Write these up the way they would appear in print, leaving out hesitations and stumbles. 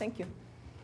Thank you.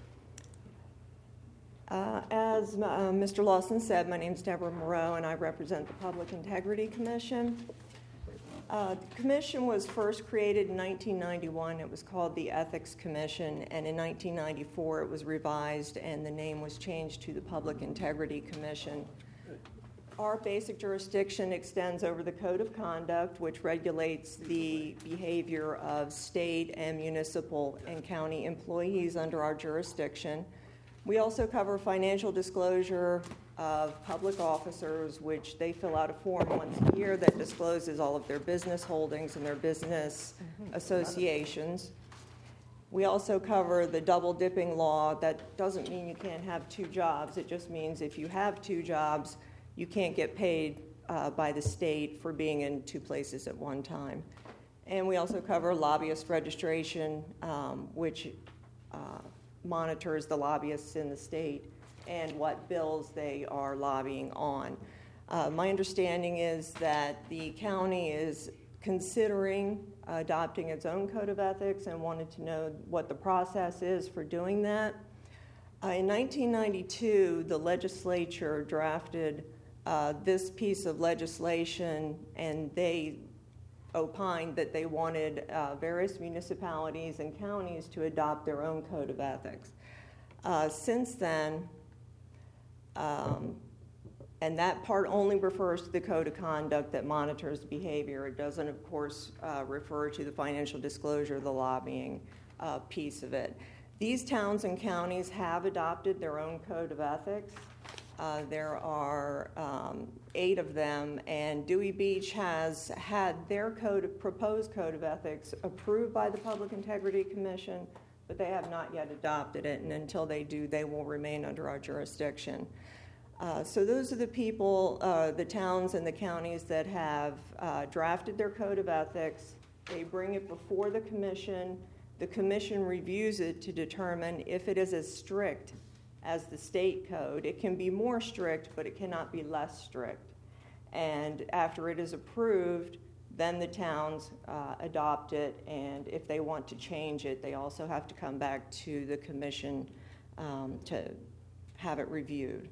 As Mr. Lawson said, my name is Deborah Moreau, and I represent the Public Integrity Commission. The commission was first created in 1991. It was called the Ethics Commission, and in 1994 it was revised and the name was changed to the Public Integrity Commission. Our basic jurisdiction extends over the Code of Conduct, which regulates the behavior of state and municipal and county employees under our jurisdiction. We also cover financial disclosure of public officers, which they fill out a form once a year that discloses all of their business holdings and their business associations. We also cover the double dipping law. That doesn't mean you can't have two jobs. It just means if you have two jobs, you can't get paid by the state for being in two places at one time. And we also cover lobbyist registration, which monitors the lobbyists in the state and what bills they are lobbying on. My understanding is that the county is considering adopting its own code of ethics and wanted to know what the process is for doing that. In 1992, the legislature drafted this piece of legislation, and they opined that they wanted various municipalities and counties to adopt their own code of ethics. Since then, and that part only refers to the code of conduct that monitors behavior. It doesn't, of course, refer to the financial disclosure, the lobbying piece of it. These towns and counties have adopted their own code of ethics. There are 8 of them, and Dewey Beach has had their proposed code of ethics approved by the Public Integrity Commission, but they have not yet adopted it, and until they do, they will remain under our jurisdiction. So those are the people, the towns and the counties that have drafted their code of ethics. They bring it before the commission. The commission reviews it to determine if it is as strict as the state code. It can be more strict, but it cannot be less strict. And after it is approved, then the towns adopt it, and if they want to change it, they also have to come back to the commission to have it reviewed.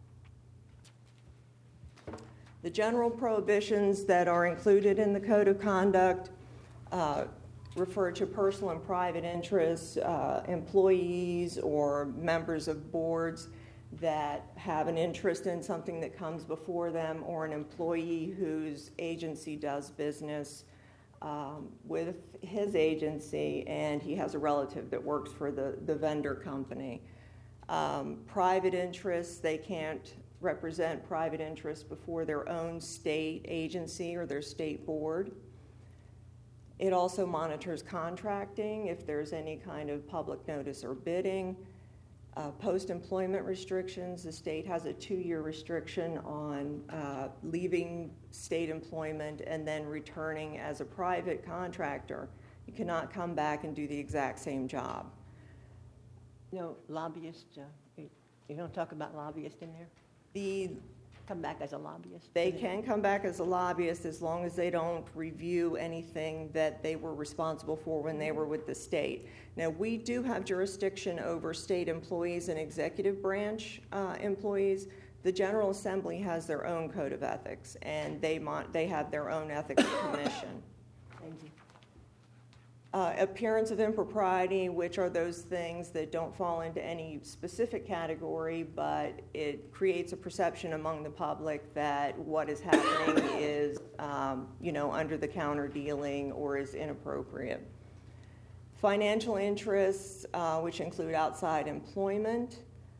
The general prohibitions that are included in the Code of Conduct refer to personal and private interests, employees or members of boards that have an interest in something that comes before them, or an employee whose agency does business with his agency and he has a relative that works for the vendor company. Private interests, they can't represent private interests before their own state agency or their state board. It also monitors contracting, if there's any kind of public notice or bidding. Post-employment restrictions, the state has a 2-year restriction on leaving state employment and then returning as a private contractor. You cannot come back and do the exact same job. No, lobbyist, you don't talk about lobbyist in there? Come back as a lobbyist? They can come back as a lobbyist as long as they don't review anything that they were responsible for when they were with the state. Now, we do have jurisdiction over state employees and executive branch employees. The General Assembly has their own code of ethics, and they have their own ethics commission. Thank you. Appearance of impropriety, which are those things that don't fall into any specific category, but it creates a perception among the public that what is happening is, under the counter dealing or is inappropriate. Financial interests, which include outside employment,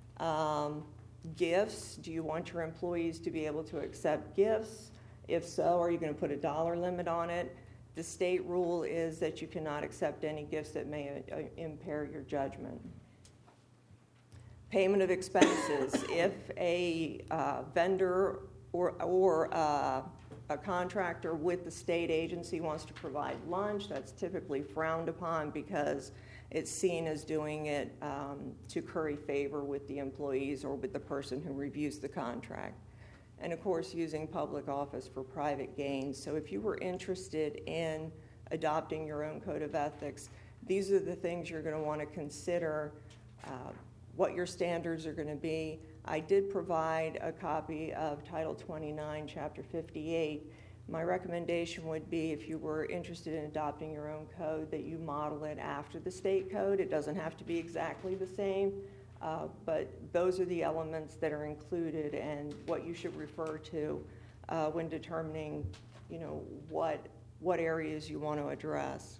gifts. Do you want your employees to be able to accept gifts? If so, are you going to put a dollar limit on it? The state rule is that you cannot accept any gifts that may impair your judgment. Payment of expenses. If a vendor or a contractor with the state agency wants to provide lunch, that's typically frowned upon because it's seen as doing it to curry favor with the employees or with the person who reviews the contract. And of course, using public office for private gain. So if you were interested in adopting your own code of ethics, these are the things you're going to want to consider, what your standards are going to be. I did provide a copy of Title 29, Chapter 58. My recommendation would be, if you were interested in adopting your own code, that you model it after the state code. It doesn't have to be exactly the same, but those are the elements that are included and what you should refer to when determining, what areas you want to address.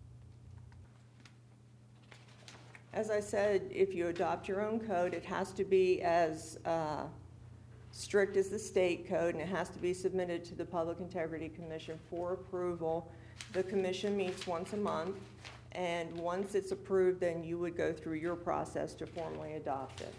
As I said, if you adopt your own code, it has to be as strict as the state code, and it has to be submitted to the Public Integrity Commission for approval. The commission meets once a month, and once it's approved, then you would go through your process to formally adopt it.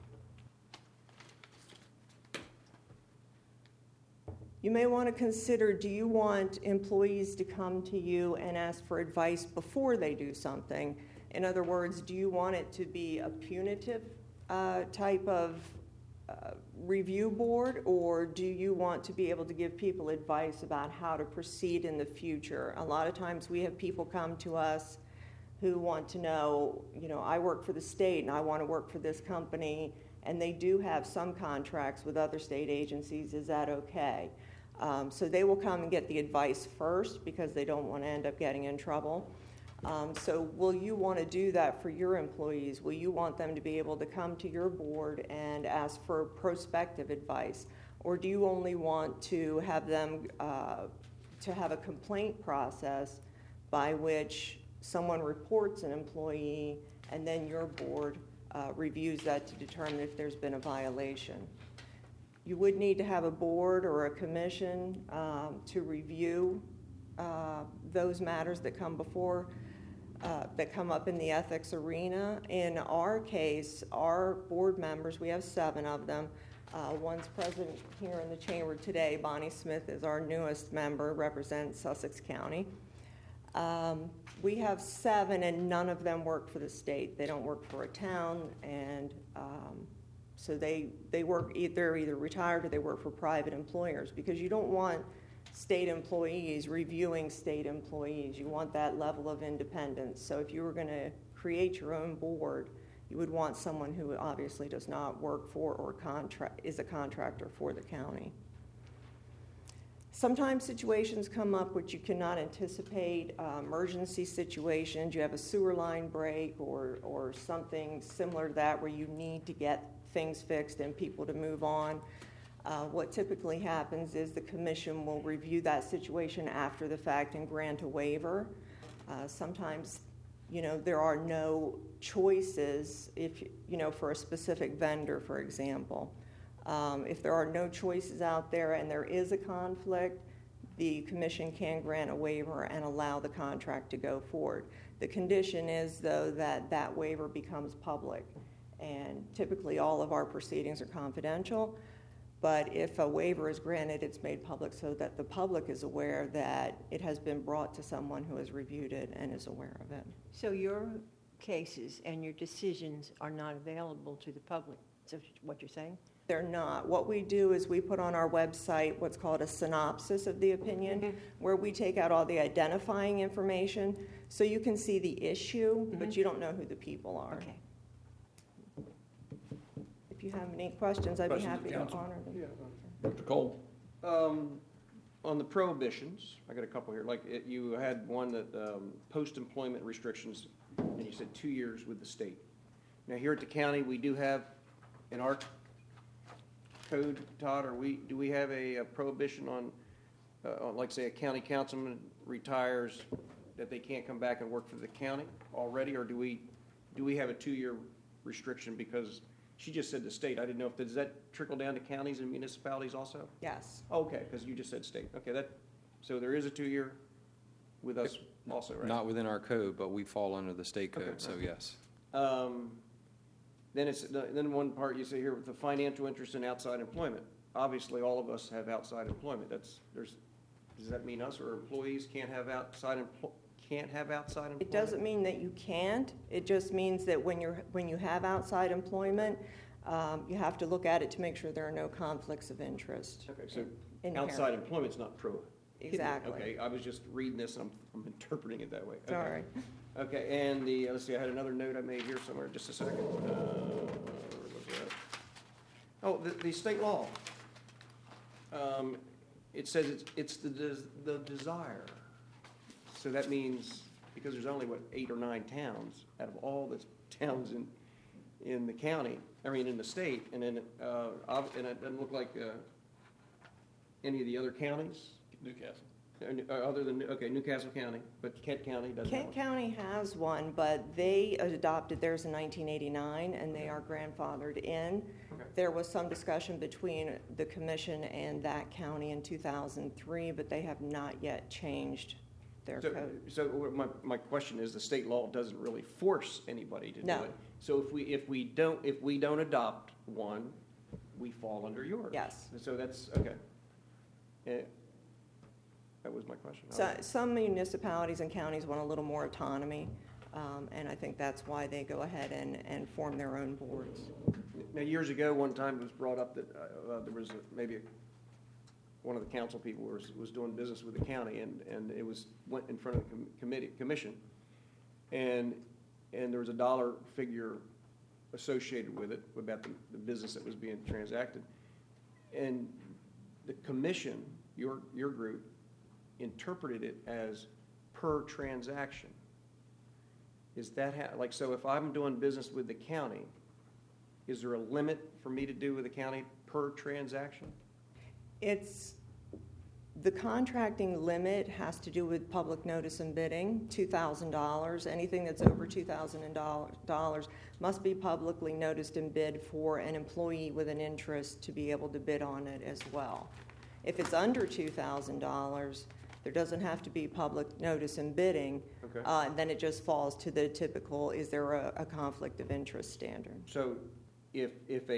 You may want to consider, do you want employees to come to you and ask for advice before they do something? In other words, do you want it to be a punitive type of review board, or do you want to be able to give people advice about how to proceed in the future? A lot of times we have people come to us who want to know, I work for the state and I want to work for this company, and they do have some contracts with other state agencies. Is that okay? So they will come and get the advice first because they don't want to end up getting in trouble. So will you want to do that for your employees? Will you want them to be able to come to your board and ask for prospective advice? Or do you only want to have them to have a complaint process by which someone reports an employee and then your board reviews that to determine if there's been a violation? You would need to have a board or a commission to review those matters that come before, that come up in the ethics arena. In our case, our board members, we have 7 of them. One's present here in the chamber today. Bonnie Smith is our newest member, represents Sussex County. We have 7, and none of them work for the state. They don't work for a town, and so they work either retired or they work for private employers, because you don't want state employees reviewing state employees. You want that level of independence. So if you were going to create your own board, you would want someone who obviously does not work for or is a contractor for the county. Sometimes situations come up which you cannot anticipate, emergency situations. You have a sewer line break or something similar to that where you need to get things fixed and people to move on. What typically happens is the commission will review that situation after the fact and grant a waiver. Sometimes, there are no choices if, for a specific vendor, for example. If there are no choices out there and there is a conflict, the commission can grant a waiver and allow the contract to go forward. The condition is, though, that that waiver becomes public. And typically all of our proceedings are confidential. But if a waiver is granted, it's made public so that the public is aware that it has been brought to someone who has reviewed it and is aware of it. So your cases and your decisions are not available to the public, is that what you're saying? They're not. What we do is we put on our website what's called a synopsis of the opinion, where we take out all the identifying information so you can see the issue, but you don't know who the people are. Okay. If you have any questions, I'd be happy to honor them. Yeah. Dr. Cole? On the prohibitions, I got a couple here. You had one that post-employment restrictions, and you said 2 years with the state. Now here at the county, we do have in our code, Todd, do we have a prohibition on, like say, a county councilman retires that they can't come back and work for the county already, or do we have a 2-year restriction? Because she just said the state. I didn't know does that trickle down to counties and municipalities also? Yes. Okay, because you just said state. Okay, so there is a 2-year with us also, right? Not within our code, but we fall under the state code, Okay, so right. yes. Then one part you say here with the financial interest in outside employment. Obviously, all of us have outside employment. Does that mean us or employees can't have outside employment? It doesn't mean that you can't. It just means that when you have outside employment, you have to look at it to make sure there are no conflicts of interest. Okay, so inherent. outside employment's not hidden. Exactly. Okay, I was just reading this and I'm interpreting it that way. Okay. Sorry. Okay, and let's see, I had another note I made here somewhere, just a second. Where was that? Oh, the state law. It says it's the desire. So that means, because there's only, 8 or 9 towns out of all the towns in the county, in the state, and then, and it doesn't look like any of the other counties? Newcastle. Other than, okay, Newcastle County, but Kent County doesn't have Kent one. County has one, but they adopted theirs in 1989, and they are grandfathered in. Okay. There was some discussion between the commission and that county in 2003, but they have not yet changed their code. So my question is, the state law doesn't really force anybody to do No. it. So if we don't adopt one, we fall under yours. Yes. So that's, okay. That was my question. So some municipalities and counties want a little more autonomy, and I think that's why they go ahead and form their own boards. Now, years ago, one time it was brought up that there was one of the council people was doing business with the county, and it went in front of the commission, and there was a dollar figure associated with it about the business that was being transacted, and the commission, your group, interpreted it as per transaction. Is that so if I'm doing business with the county, is there a limit for me to do with the county per transaction? It's, the contracting limit has to do with public notice and bidding, $2,000. Anything that's over $2,000 must be publicly noticed and bid for an employee with an interest to be able to bid on it as well. If it's under $2,000, there doesn't have to be public notice and bidding. Okay. Then it just falls to the typical, is there a conflict of interest standard? So if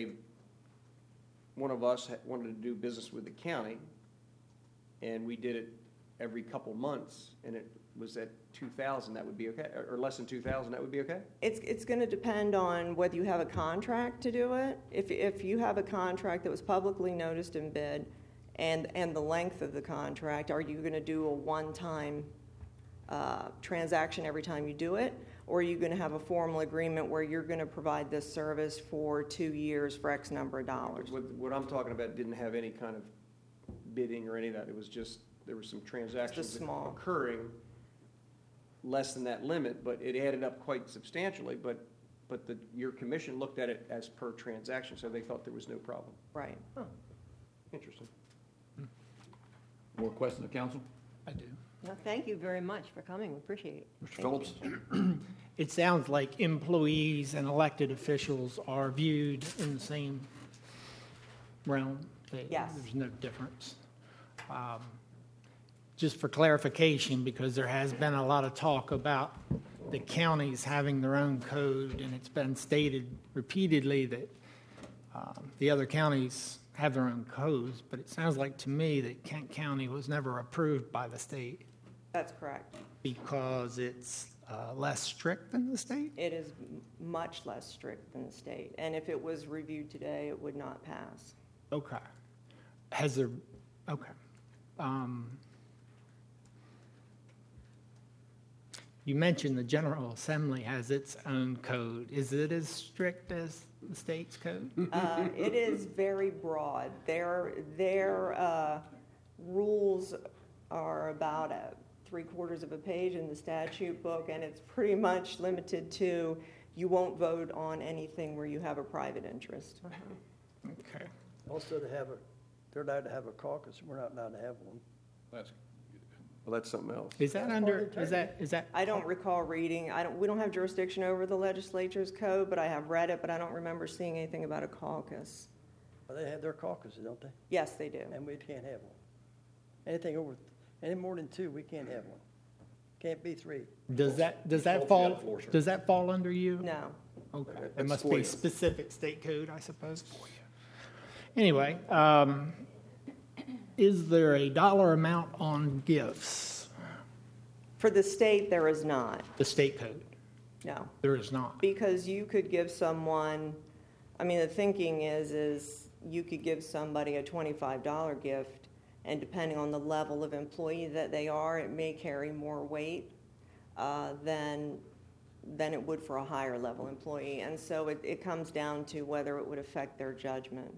one of us wanted to do business with the county, and we did it every couple months, and it was at 2,000, that would be okay? Or less than 2,000, that would be okay? It's going to depend on whether you have a contract to do it. If you have a contract that was publicly noticed and bid, and the length of the contract, are you going to do a one-time transaction every time you do it? Or are you going to have a formal agreement where you're going to provide this service for 2 years for X number of dollars? What I'm talking about didn't have any kind of bidding or any of that. It was just, there were some transactions small. occurring less than that limit, but it added up quite substantially. But your commission looked at it as per transaction, so they thought there was no problem. Right. Interesting. More questions of council? I do. No, thank you very much for coming. We appreciate it. Mr. Thank Phillips? It sounds like employees and elected officials are viewed in the same realm. Yes. There's no difference. Just for clarification, because there has been a lot of talk about the counties having their own code, and it's been stated repeatedly that the other counties have their own codes, but it sounds like to me that Kent County was never approved by the state That's correct. because it's less strict than the state? It is much less strict than the state. And if it was reviewed today, it would not pass. Okay. Has there, okay. You mentioned the General Assembly has its own code. Is it as strict as the state's code? It is very broad. Their rules are about 3/4 of a page in the statute book, and it's pretty much limited to you won't vote on anything where you have a private interest. Okay. Also, they're allowed to have a caucus, we're not allowed to have one. Well, that's something else. Is that under, is that? I don't recall reading, we don't have jurisdiction over the legislature's code, but I have read it, but I don't remember seeing anything about a caucus. Well, they have their caucuses, don't they? Yes, they do. And we can't have one. Any more than 2, we can't have one. Can't be 3. Does that floor, sir. does that fall under you? No. Okay. It That's must be FOIA. specific state code, I suppose. Anyway, is there a dollar amount on gifts? For the state, there is not. The state code? No. There is not. Because you could give someone, the thinking is you could give somebody a $25 gift And depending on the level of employee that they are, it may carry more weight than it would for a higher level employee. And so it comes down to whether it would affect their judgment.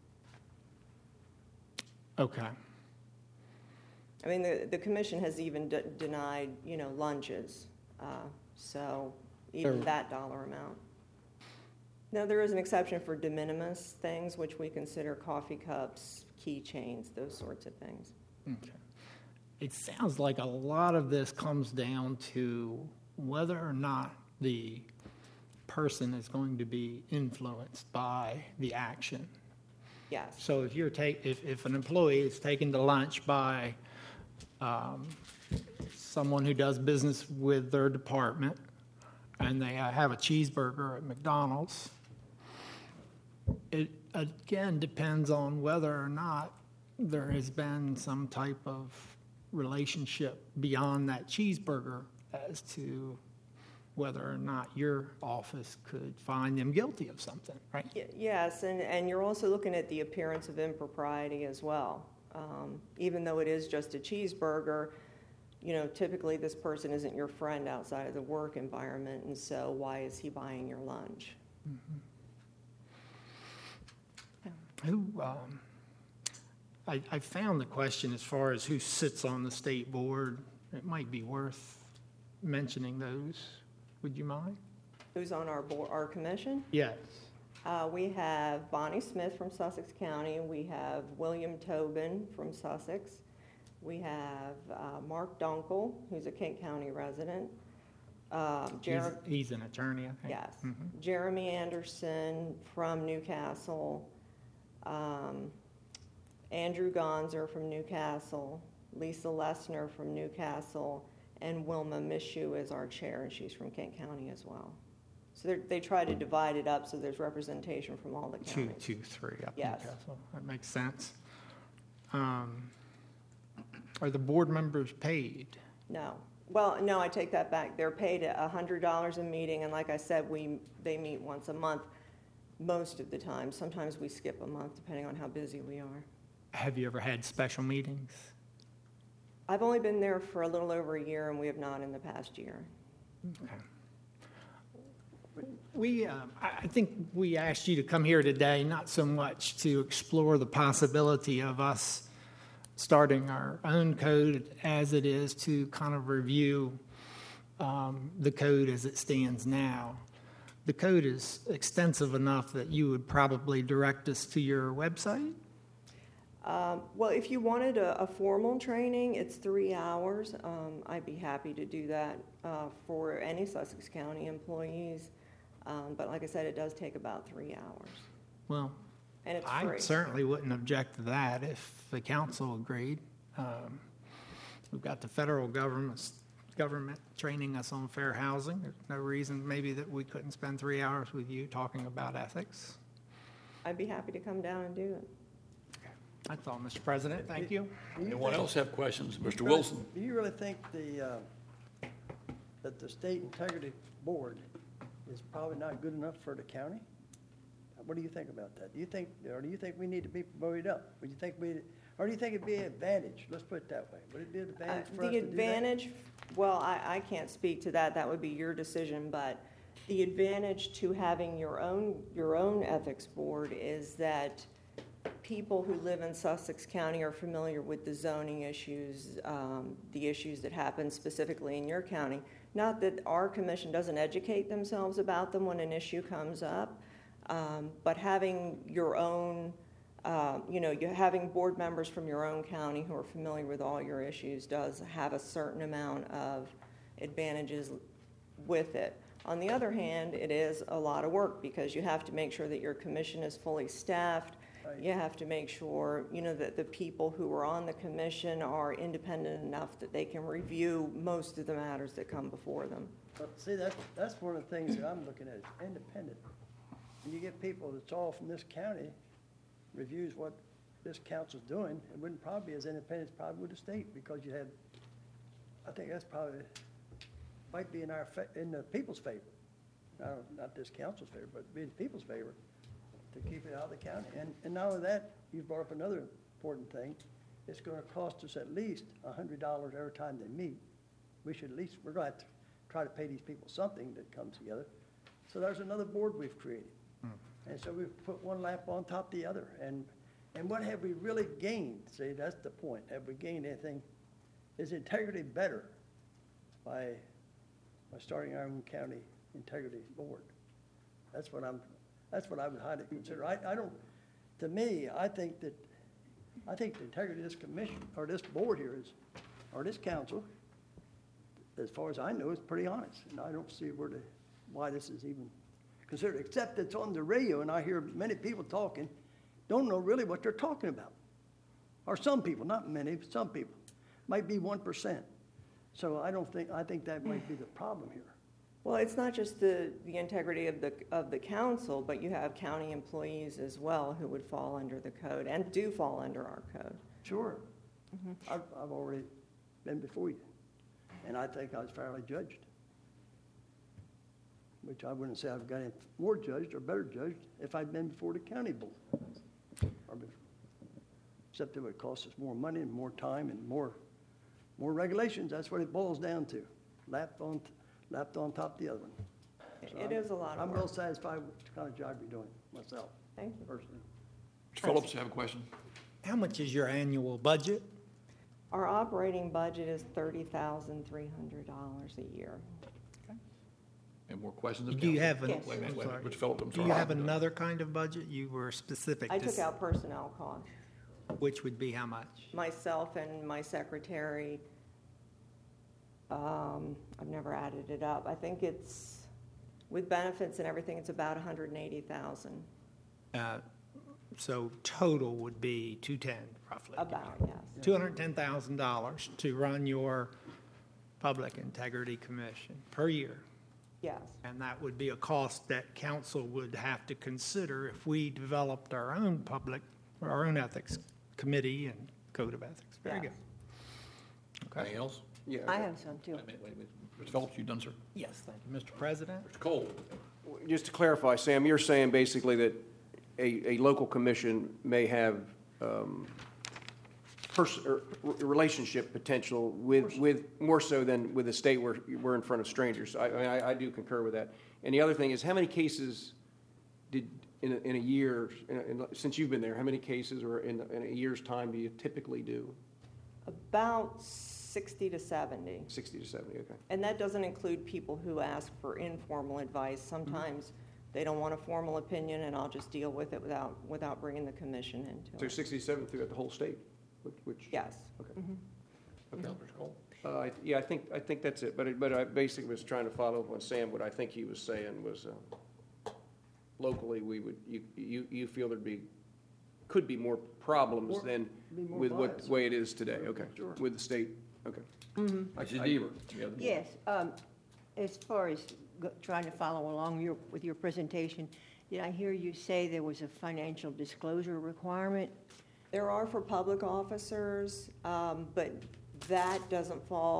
Okay. I mean, the commission has even denied, lunches, so even Sure. that dollar amount. Now, there is an exception for de minimis things, which we consider coffee cups, keychains, those sorts of things. Okay. It sounds like a lot of this comes down to whether or not the person is going to be influenced by the action. Yes, So if an employee is taken to lunch by someone who does business with their department, and they have a cheeseburger at McDonald's, it again depends on whether or not there has been some type of relationship beyond that cheeseburger as to whether or not your office could find them guilty of something, right? Yes, and you're also looking at the appearance of impropriety as well. Even though it is just a cheeseburger, typically this person isn't your friend outside of the work environment, and so why is he buying your lunch? I found the question as far as who sits on the state board. It might be worth mentioning those. Would you mind? Who's on our board, our commission? Yes. We have Bonnie Smith from Sussex County. We have William Tobin from Sussex. We have Mark Dunkel, who's a Kent County resident. He's an attorney, I think. Yes. Mhm. Jeremy Anderson from Newcastle. Andrew Gonzer from Newcastle. Lisa Lessner from Newcastle. And Wilma Mishu is our chair, and she's from Kent County as well. So they try to divide it up so there's representation from all the counties. 2, 3 up Yes. Newcastle. That makes sense. Are the board members paid? No. Well, no, I take that back. They're paid $100 a meeting, and like I said, they meet once a month most of the time. Sometimes we skip a month depending on how busy we are. Have you ever had special meetings? I've only been there for a little over a year, and we have not in the past year. Okay. I think we asked you to come here today not so much to explore the possibility of us starting our own code as it is to kind of review the code as it stands now. The code is extensive enough that you would probably direct us to your website? Well, if you wanted a formal training, it's 3 hours. I'd be happy to do that for any Sussex County employees. But like I said, it does take about 3 hours. Well, And it's I free. certainly wouldn't object to that if the council agreed. We've got the federal government training us on fair housing. There's no reason maybe that we couldn't spend 3 hours with you talking about ethics. I'd be happy to come down and do it. That's all, Mr. President. Thank you. Anyone else have questions? Mr. Wilson? Do you really think that the State Integrity Board is probably not good enough for the county? What do you think about that? Do you think we need to be promoted up? Or do you think it'd be an advantage? Let's put it that way. Would it be an advantage for us The to do that? advantage, well, I can't speak to that. That would be your decision. But the advantage to having your own ethics board is that people who live in Sussex County are familiar with the zoning issues, the issues that happen specifically in your county. Not that our commission doesn't educate themselves about them when an issue comes up, but having your own, having board members from your own county who are familiar with all your issues does have a certain amount of advantages with it. On the other hand, it is a lot of work because you have to make sure that your commission is fully staffed. Right. You have to make sure, that the people who are on the commission are independent enough that they can review most of the matters that come before them. But see, that's one of the things that I'm looking at, is independent. When you get people that's all from this county, reviews what this council's doing, it wouldn't probably be as independent as probably with the state, because you had, I think that's probably, might be in the people's favor. Not this council's favor, but be in people's favor to keep it out of the county. And not only that, you brought up another important thing. it's gonna cost us at least $100 every time they meet. We should at least, we're gonna have to try to pay these people something that comes together. So there's another board we've created. And so we've put one lap on top of the other. And what have we really gained? See, that's the point. Have we gained anything? Is integrity better by starting our own county integrity board? That's what I would highly consider. I don't, to me, I think the integrity of this commission, or this board here is, or this council, as far as I know, is pretty honest. And I don't see why this is even considered, except it's on the radio, and I hear many people talking, don't know really what they're talking about. Or some people, not many, but some people. Might be 1%. So I think that might be the problem here. Well, it's not just the integrity of the council, but you have county employees as well who would fall under the code and do fall under our code. Sure. I've already been before you, and I think I was fairly judged. Which I wouldn't say I've got any more judged or better judged if I'd been before the county board. Except it would cost us more money and more time and more regulations. That's what it boils down to. Lapped on top of the other one. So It is a lot of I'm work. real satisfied with the kind of job you're doing myself, Thank you. personally. Mr. Phillips, you have a question? How much is your annual budget? Our operating budget is $30,300 a year. Any more questions? of Do you council? have, Yes. Wait a minute, I'm wait a minute. sorry. Mr. Phillips, I'm Do sorry. you have another kind of budget? You were specific I to, took out personnel costs. which would be how much? Myself and my secretary, I've never added it up. I think it's, with benefits and everything, it's about $180,000, So total would be 210 roughly. about, yes. $210,000 to run your Public Integrity Commission per year. Yes, And that would be a cost that council would have to consider if we developed our own ethics committee and code of ethics. Very Yes. good. Anything else? Yeah. I have some too. Wait a minute. Mr. Phillips, you done, sir? Yes, thank you, Mr. President. Mr. Cole? Just to clarify, Sam, you're saying basically that a local commission may have relationship potential with more so than with a state where we're in front of strangers. I do concur with that. And the other thing is, how many cases did in a year, since you've been there, how many cases or in a year's time do you typically do? about 60 to 70. 60 to 70, okay. And that doesn't include people who ask for informal advice. Sometimes they don't want a formal opinion, and I'll just deal with it without bringing the commission into So it. 67 throughout the whole state, which? Yes. Okay. Okay, Mr. Cole? Yeah, I think that's it. But I basically was trying to follow up on Sam. What I think he was saying was, locally, you feel could be more problems than Be more with what bias. way it is today. Okay, Sure. with the state. Okay. Mr. Deaver? you have the- Yes, as far as trying to follow along with your presentation, did I hear you say there was a financial disclosure requirement? There are for public officers, but that doesn't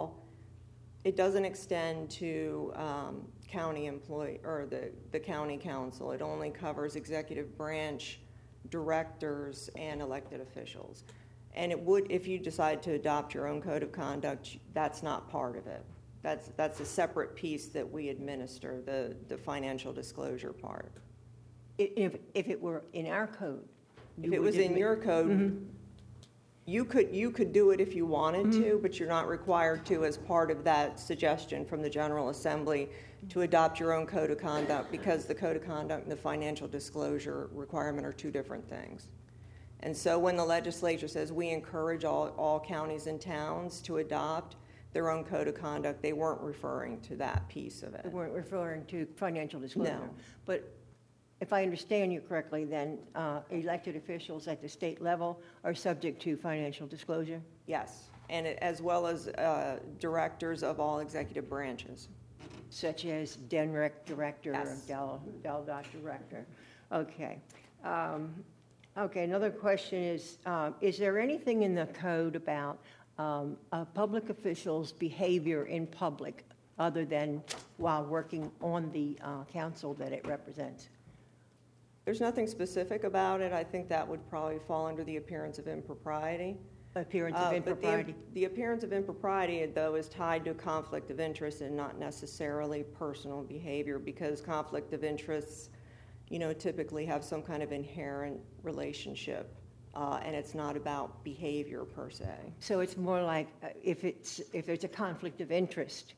extend to county employee, or the county council. It only covers executive branch directors and elected officials. And it would, if you decide to adopt your own code of conduct, that's not part of it. That's a separate piece that we administer, the financial disclosure part. If it were in our code? If it was in your code, you could do it if you wanted to, but you're not required to as part of that suggestion from the General Assembly to adopt your own code of conduct, because the code of conduct and the financial disclosure requirement are two different things. And so when the legislature says we encourage all counties and towns to adopt their own code of conduct, they weren't referring to that piece of We it. weren't referring to financial disclosure? No. But if I understand you correctly, then elected officials at the state level are subject to financial disclosure? Yes, and as well as directors of all executive branches. Such as DENREC director, Yes. DelDOT director. Okay. Okay, another question is there anything in the code about public officials' behavior in public other than while working on the council that it represents? There's nothing specific about it. I think that would probably fall under the appearance of impropriety. appearance of But impropriety? the appearance of impropriety, though, is tied to a conflict of interest and not necessarily personal behavior, because conflict of interests, typically have some kind of inherent relationship, and it's not about behavior per se. So it's more like if there's a conflict of interest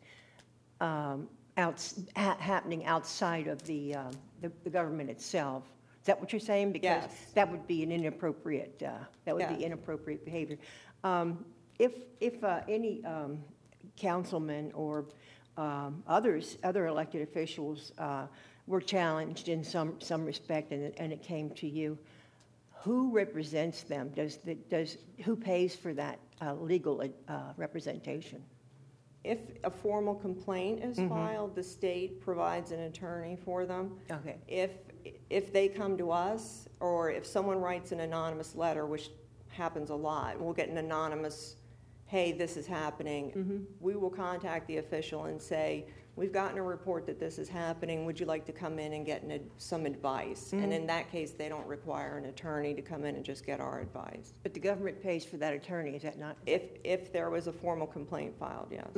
happening outside of the government itself. Is that what you're saying? Because Yes. that would be an inappropriate. That would Yeah. be inappropriate behavior. If any councilmen or other elected officials were challenged in some respect, and it came to you, who represents them? Who pays for that legal representation? If a formal complaint is filed, the state provides an attorney for them. Okay. If they come to us, or if someone writes an anonymous letter, which happens a lot, we'll get an anonymous, hey, this is happening. We will contact the official and say, we've gotten a report that this is happening. Would you like to come in and get some advice? And in that case, they don't require an attorney to come in and just get our advice. But the government pays for that attorney, is that not? If there was a formal complaint filed, yes.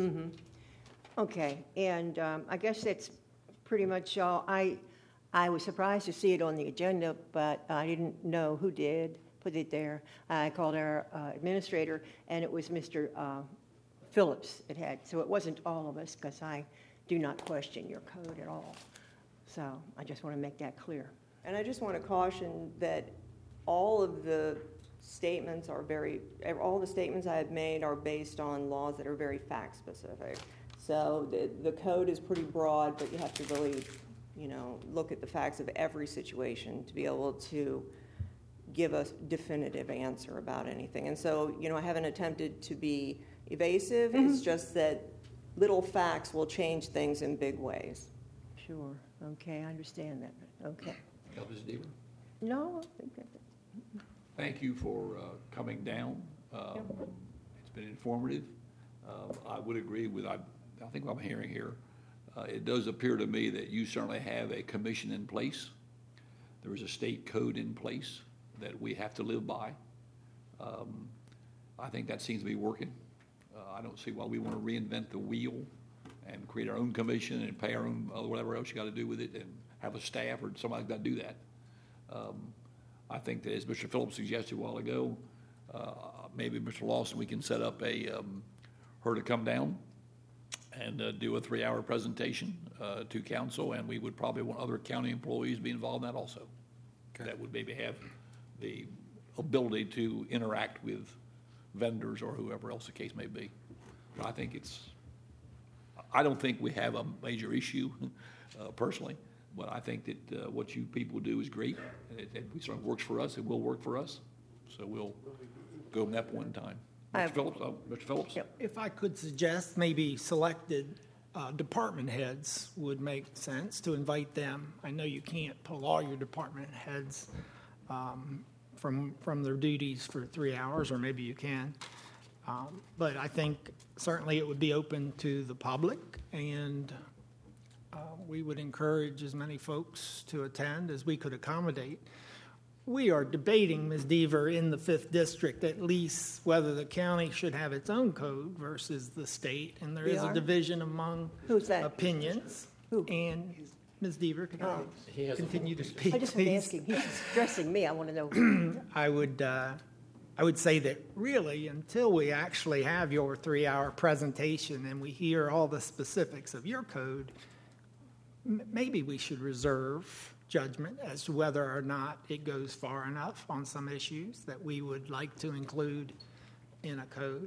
Okay, and I guess that's pretty much all. I was surprised to see it on the agenda, but I didn't know who did put it there. I called our administrator, and it was Mr. Phillips it had. So it wasn't all of us, because I do not question your code at all. So I just want to make that clear. And I just want to caution that all of the statements all the statements I have made are based on laws that are very fact-specific. So the code is pretty broad, but you have to really, look at the facts of every situation to be able to give a definitive answer about anything. And so, I haven't attempted to be evasive. It's just that little facts will change things in big ways. Sure. Okay, I understand that. Okay. Ms. Deaver, No, I think that. thank you for coming down. It's been informative. I would agree with, I think what I'm hearing here, it does appear to me that you certainly have a commission in place. There is a state code in place that we have to live by. I think that seems to be working. I don't see why we want to reinvent the wheel and create our own commission and pay our own, whatever else you got to do with it, and have a staff or somebody got to do that. I think that, as Mr. Phillips suggested a while ago, maybe Mr. Lawson, we can set up her to come down and do a 3-hour presentation to council, and we would probably want other county employees to be involved in that also. That would maybe have the ability to interact with vendors or whoever else the case may be. But I don't think we have a major issue personally, but I think that what you people do is great. It certainly works for us. It will work for us. So we'll go from that point in time. Mr. Phillips? Yep. If I could suggest, maybe selected department heads would make sense to invite them. I know you can't pull all your department heads from their duties for 3 hours, or maybe you can. But I think certainly it would be open to the public, and we would encourage as many folks to attend as we could accommodate. We are debating, Ms. Deaver, in the 5th District at least whether the county should have its own code versus the state, and there We is a are? division among Who's that? opinions. Who? And Ms. Deaver, can I continue to speak, I just been please? asking. He's stressing me. I want to know. I would say that really, until we actually have your 3-hour presentation and we hear all the specifics of your code, maybe we should reserve judgment as to whether or not it goes far enough on some issues that we would like to include in a code.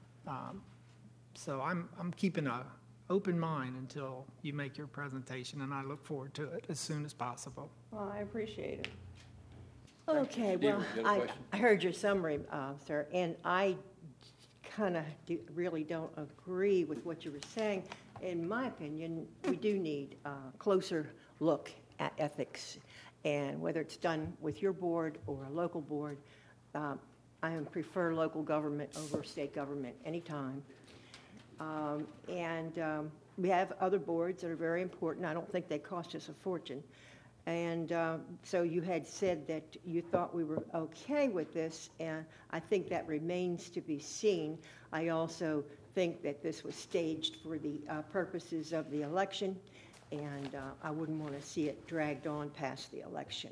So I'm keeping an open mind until you make your presentation, and I look forward to it as soon as possible. Well, I appreciate it. Okay, Deaver, well, you got a question? I heard your summary, sir, and I kind of really don't agree with what you were saying. In my opinion, we do need a closer look at ethics, and whether it's done with your board or a local board, I prefer local government over state government anytime. And we have other boards that are very important. I don't think they cost us a fortune. And so you had said that you thought we were okay with this, and I think that remains to be seen. I also think that this was staged for the purposes of the election, and I wouldn't want to see it dragged on past the election.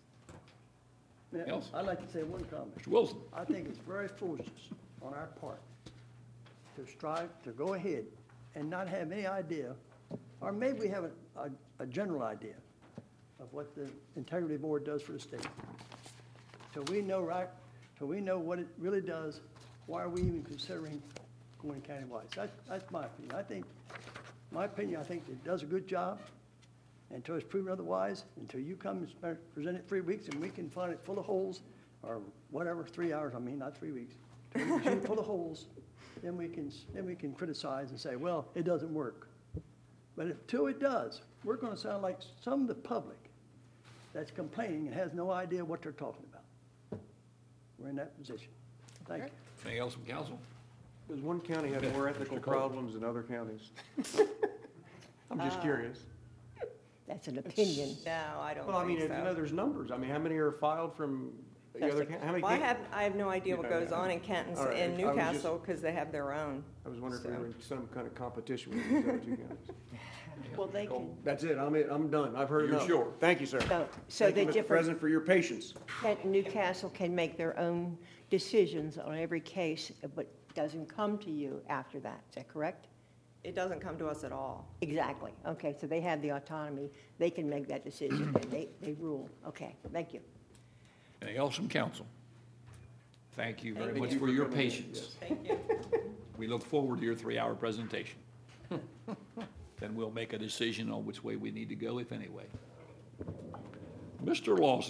Now, Else? I'd like to say one comment. Mr. Wilson? I think it's very foolish on our part to strive to go ahead and not have any idea, or maybe we have a general idea of what the Integrity Board does for the state. Till we know what it really does, why are we even considering going countywide? That's my opinion. I think it does a good job until it's proven otherwise, until you come and present it 3 weeks and we can find it full of holes, or whatever, 3 hours, not 3 weeks. Till we can see it full of holes, then we can criticize and say, well, it doesn't work. But until it does, we're gonna sound like some of the public that's complaining and has no idea what they're talking about. We're in that position. Thank you. Anything else from council? Does one county have more ethical Mr. Cole. problems than other counties? I'm just curious. That's an opinion. No, I don't Well, I mean, think so. there's numbers. I mean, how many are filed from the other, how many? Well, I have no idea what goes on in Kent All right, and I was just- Newcastle, because they have their own. I was wondering if we So- were in some kind of competition with these other two counties. Well, they can, That's it, I'm done. I've heard You're enough. sure? Thank you, sir. so Thank the you, Mr. different, President, for your patience. Kent and Newcastle can make their own decisions on every case, but doesn't come to you after that. Is that correct? It doesn't come to us at all. Exactly. Okay, so they have the autonomy. They can make that decision, and they rule. Okay, thank you. Anything else from council? Thank you very Thank much you for for your coming in, patience. Thank you. We look forward to your 3-hour presentation. Then we'll make a decision on which way we need to go, if any way. Mr. Lawson.